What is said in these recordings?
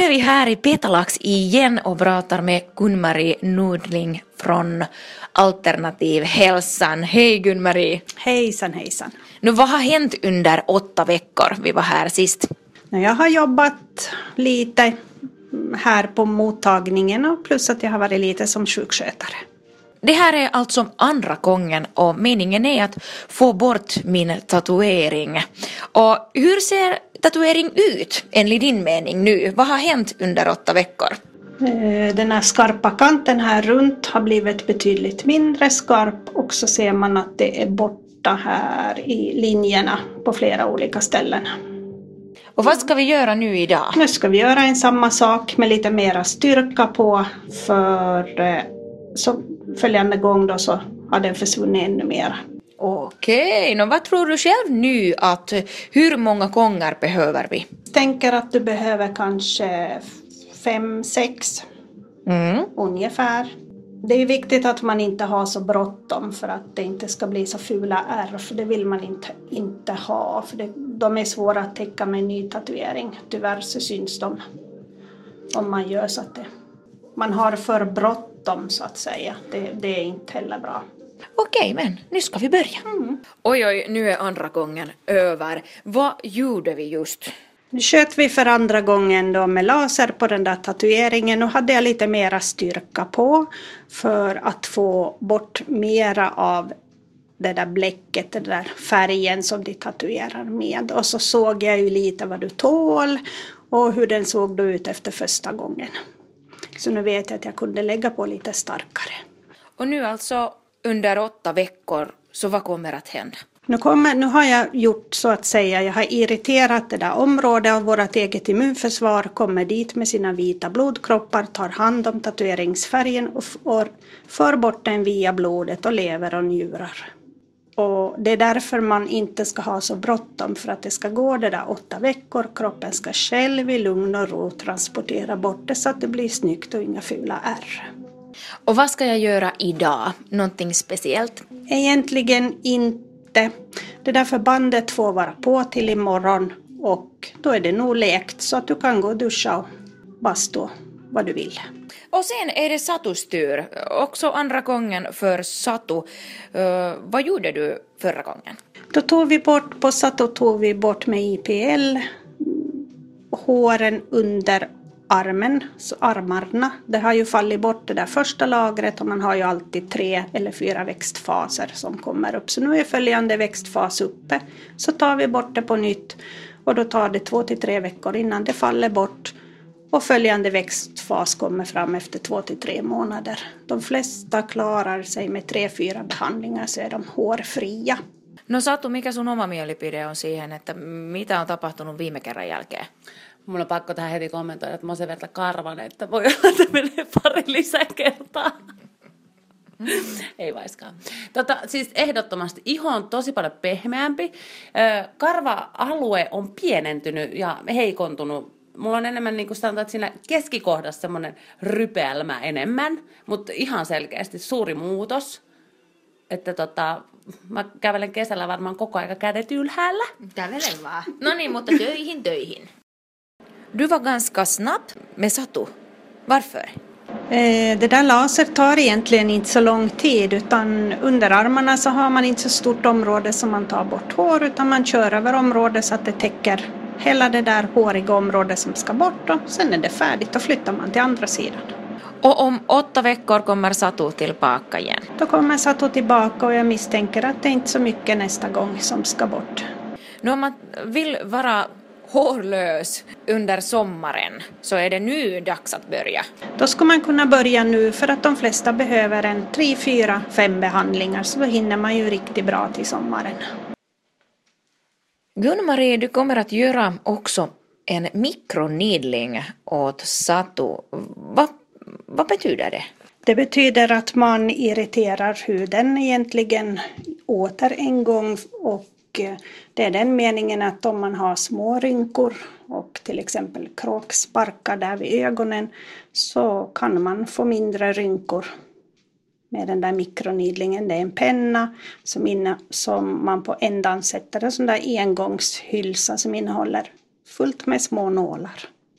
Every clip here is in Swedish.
är vi här i Petalax igen och pratar med Gun-Marie Nordling från Alternativ hälsan. Hej Gun-Marie. Hejsan, hejsan. Nu, vad har hänt under 8 veckor? Vi var här sist. Jag har jobbat lite här på mottagningen och plus att jag har varit lite som sjukskötare. Det här är alltså andra gången och meningen är att få bort min tatuering. Och hur ser tatuering ut enligt din mening nu? Vad har hänt under 8 veckor? Den här skarpa kanten här runt har blivit betydligt mindre skarp och så ser man att det är borta här i linjerna på flera olika ställen. Och vad ska vi göra nu idag? Nu ska vi göra en samma sak med lite mera styrka på för så följande gång då så har den försvunnit ännu mer. Okej, vad tror du själv nu att hur många gånger behöver vi? Jag tänker att du behöver kanske 5-6 ungefär. Det är viktigt att man inte har så bråttom för att det inte ska bli så fula ärr. För det vill man inte ha. För de är svåra att täcka med en ny tatuering. Tyvärr så syns de om man gör så att man har för bråttom så att säga. Det är inte heller bra. Okej, men nu ska vi börja. Oj, nu är andra gången över. Vad gjorde vi just? Nu sköt vi för andra gången då med laser på den där tatueringen och hade jag lite mera styrka på för att få bort mera av det där bläcket, den där färgen som de tatuerar med. Och så såg jag ju lite vad du tål och hur den såg då ut efter första gången. Så nu vet jag att jag kunde lägga på lite starkare. Och nu alltså under 8 veckor, så vad kommer att hända? Nu har jag gjort så att säga, jag har irriterat det där området och vårt eget immunförsvar kommer dit med sina vita blodkroppar, tar hand om tatueringsfärgen och för bort den via blodet och lever och njurar. Och det är därför man inte ska ha så bråttom för att det ska gå det där 8 veckor. Kroppen ska själv i lugn och ro transportera bort det så att det blir snyggt och inga fula ärr. Och vad ska jag göra idag? Någonting speciellt? Egentligen inte. Det där förbandet får vara på till imorgon och då är det nog läkt så att du kan gå och duscha och bastu vad du vill. Och sen är det Satus tur. Också andra gången för Satu. Vad gjorde du förra gången? Då på Satu tog vi bort med IPL håren under armen, så armarna. Det har ju fallit bort det där första lagret och man har ju alltid 3 eller 4 växtfaser som kommer upp. Så nu är följande växtfas uppe. Så tar vi bort det på nytt och då tar det 2 till 3 veckor innan det faller bort. Och följande växtfas kommer fram efter 2 till 3 månader. De flesta klarar sig med 3-4 behandlingar så är de hårfria. No Satu, mikä sun oma mielipide on siihen, että mitä on tapahtunut viime kerran jälkeen? Mulla on pakko tähän heti kommentoida, että mä oon sen verran karvanen, että voi olla, että menee pari lisäkertaa. Ei vaiskaan. Siis ehdottomasti iho on tosi paljon pehmeämpi. Karva-alue on pienentynyt ja heikontunut. Mulla on enemmän niin kuin sanotaan, että siinä keskikohdassa semmoinen rypeälmä enemmän, mutta ihan selkeästi suuri muutos. Että mä kävelen kesällä varmaan koko aika kädet ylhäällä. Kävelen vaan. No niin, mutta töihin. Du var ganska snabb med Satu. Varför? Det där laser tar egentligen inte så lång tid utan under armarna så har man inte så stort område som man tar bort hår utan man kör över området så att det täcker hela det där håriga området som ska bort och sen är det färdigt och flyttar man till andra sidan. Och om 8 veckor kommer Satu tillbaka igen? Då kommer Satu tillbaka och jag misstänker att det är inte så mycket nästa gång som ska bort. Nu om man vill vara hårlös under sommaren så är det nu dags att börja. Då ska man kunna börja nu för att de flesta behöver en 3, 4, 5 behandlingar så då hinner man ju riktigt bra till sommaren. Gun-Marie, du kommer att göra också en mikroneedling åt Satu. Vad betyder det? Det betyder att man irriterar huden egentligen åter en gång och det är den meningen att om man har små rynkor och till exempel kråksparkar där vid ögonen så kan man få mindre rynkor med den där mikroneedlingen. Det är en penna som man på ändan sätter en sån där engångshylsa som innehåller fullt med små nålar.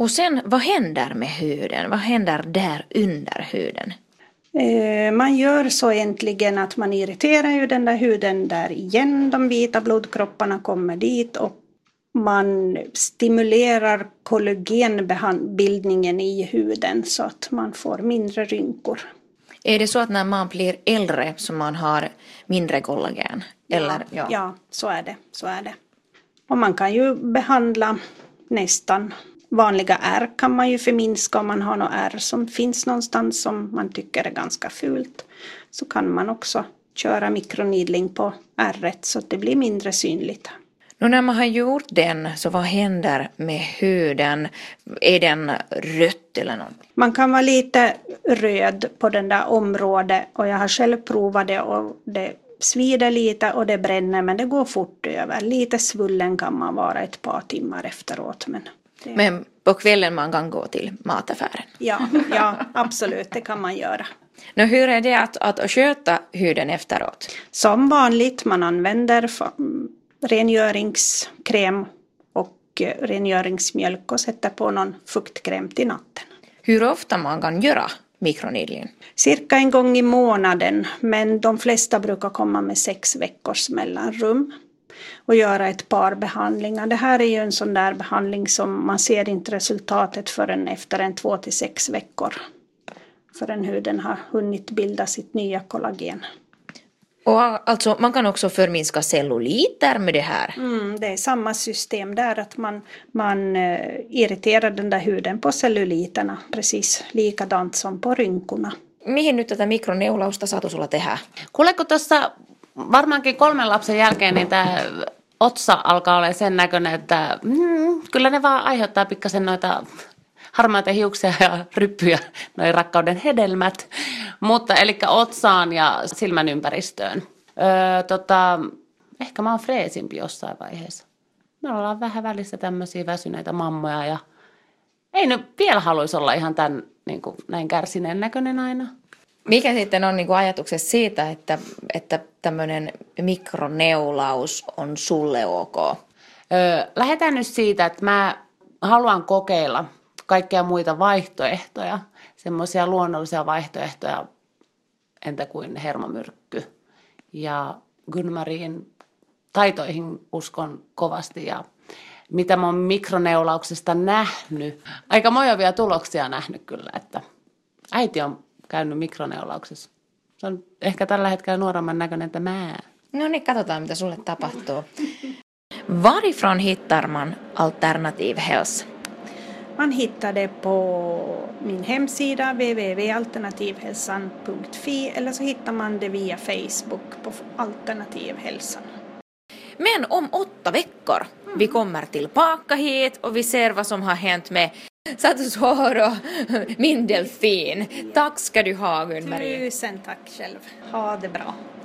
Och sen, vad händer med huden? Vad händer där under huden? Man gör så egentligen att man irriterar ju den där huden där igen. De vita blodkropparna kommer dit och man stimulerar kollagenbildningen i huden så att man får mindre rynkor. Är det så att när man blir äldre så man har mindre kollagen? Eller, ja, så är det. Och man kan ju behandla nästan vanliga ärr kan man ju förminska om man har något ärr som finns någonstans som man tycker är ganska fult. Så kan man också köra mikroneedling på ärret så att det blir mindre synligt. Och när man har gjort den, så vad händer med huden? Är den rött eller något? Man kan vara lite röd på den där området och jag har själv provat det och det svider lite och det bränner men det går fort över. Lite svullen kan man vara ett par timmar efteråt. Men på kvällen man kan gå till mataffären? Ja, absolut, det kan man göra. Hur är det att sköta huden efteråt? Som vanligt, man använder rengöringskräm och rengöringsmjölk och sätter på någon fuktkräm till natten. Hur ofta man kan göra mikroneedling? Cirka en gång i månaden, men de flesta brukar komma med 6 veckors mellanrum och göra ett par behandlingar. Det här är ju en sån där behandling som man ser inte resultatet förrän efter 2 till 6 veckor. Förrän huden har hunnit bilda sitt nya kollagen. Och alltså man kan också förminska celluliter med det här? Det är samma system där att man irriterar den där huden på celluliterna precis likadant som på rynkorna. Mihin nyt tätä mikroneulausta saatu sulla tehdä? Kuuleeko tuossa varmaankin 3 lapsen jälkeen niin tämä otsa alkaa olla sen näköinen, että kyllä ne vaan aiheuttaa pikkasen noita harmaita hiuksia ja ryppyjä, noi rakkauden hedelmät, mutta eli otsaan ja silmän ympäristöön. Ehkä mä oon freesimpi jossain vaiheessa. Me ollaan vähän välissä tämmöisiä väsyneitä mammoja ja ei nyt vielä haluaisi olla ihan tämän niin kuin, näin kärsineen näköinen aina. Mikä sitten on niin kuin ajatuksessa siitä, että tämmöinen mikroneulaus on sulle ok? Lähdetään nyt siitä, että mä haluan kokeilla kaikkia muita vaihtoehtoja, semmoisia luonnollisia vaihtoehtoja, entä kuin hermomyrkky. Ja Gunmarin taitoihin uskon kovasti ja mitä mä oon mikroneulauksesta nähnyt. Aika mojovia tuloksia nähnyt kyllä, että äiti on käynyt mikroneulauksessa. Se on ehkä tällä hetkellä nuoremman näköinen, että mä. No niin, katsotaan mitä sulle tapahtuu. Varifrån hittar man Alternativ Hälsa? Man hittar det på min hemsida www.alternativhälsan.fi eller så hittar man det via Facebook på Alternativhälsan. Men om 8 veckor vi kommer tillbaka hit och vi ser vad som har hänt med Satus hår och min delfin. Tack ska du ha, Gun-Marie. Tusen tack själv. Ha det bra.